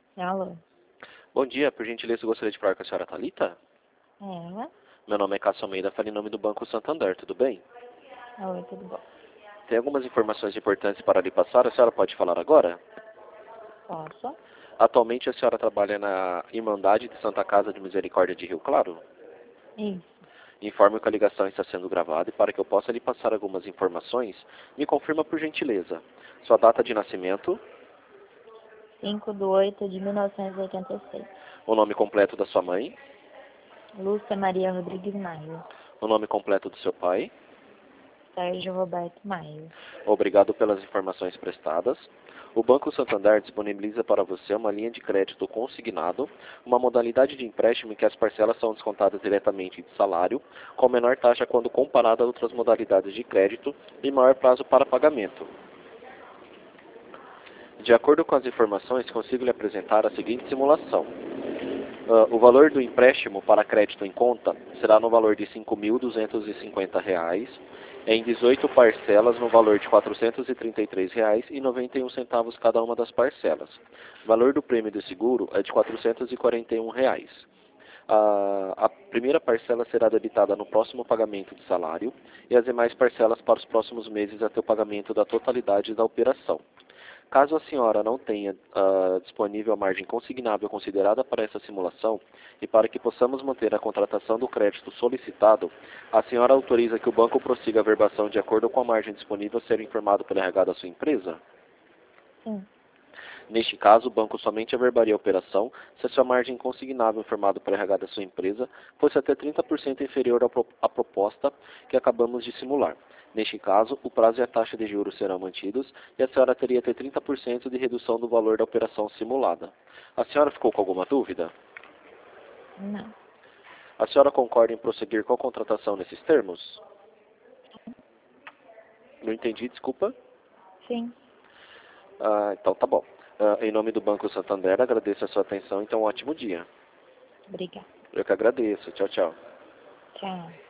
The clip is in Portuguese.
Alô? Bom dia, por gentileza, eu gostaria de falar com a senhora Thalita. Ela? Meu nome é Cássio Almeida, falo em nome do Banco Santander, tudo bem? Oi, tudo bom? Tem algumas informações importantes para lhe passar, a senhora pode falar agora? Posso? Atualmente a senhora trabalha na Irmandade de Santa Casa de Misericórdia de Rio Claro? Isso. Informe que a ligação está sendo gravada e para que eu possa lhe passar algumas informações, me confirma por gentileza. Sua data de nascimento, 5/8/1986. o nome completo da sua mãe, Lúcia Maria Rodrigues Maio. o nome completo do seu pai. Sérgio Roberto Maio. Obrigado pelas informações prestadas. O Banco Santander disponibiliza para você uma linha de crédito consignado, uma modalidade de empréstimo em que as parcelas são descontadas diretamente de salário, com menor taxa quando comparada a outras modalidades de crédito e maior prazo para pagamento. De acordo com as informações, consigo lhe apresentar a seguinte simulação. O valor do empréstimo para crédito em conta será no valor de R$ 5.250, em 18 parcelas no valor de R$ 433,91 cada uma das parcelas. O valor do prêmio de seguro é de R$ 441. A primeira parcela será debitada no próximo pagamento de salário e as demais parcelas para os próximos meses até o pagamento da totalidade da operação. Caso a senhora não tenha disponível a margem consignável considerada para essa simulação e para que possamos manter a contratação do crédito solicitado, a senhora autoriza que o banco prossiga a verbação de acordo com a margem disponível a ser informado pelo RH da sua empresa? Sim. Neste caso, o banco somente averbaria a operação se a sua margem consignável informada pelo RH da sua empresa fosse até 30% inferior à proposta que acabamos de simular. Neste caso, o prazo e a taxa de juros serão mantidos e a senhora teria até 30% de redução do valor da operação simulada. A senhora ficou com alguma dúvida? Não. A senhora concorda em prosseguir com a contratação nesses termos? Não entendi, desculpa. Sim. Então tá bom. Em nome do Banco Santander, agradeço a sua atenção, então um ótimo dia. Obrigada. Eu que agradeço. Tchau, tchau. Tchau.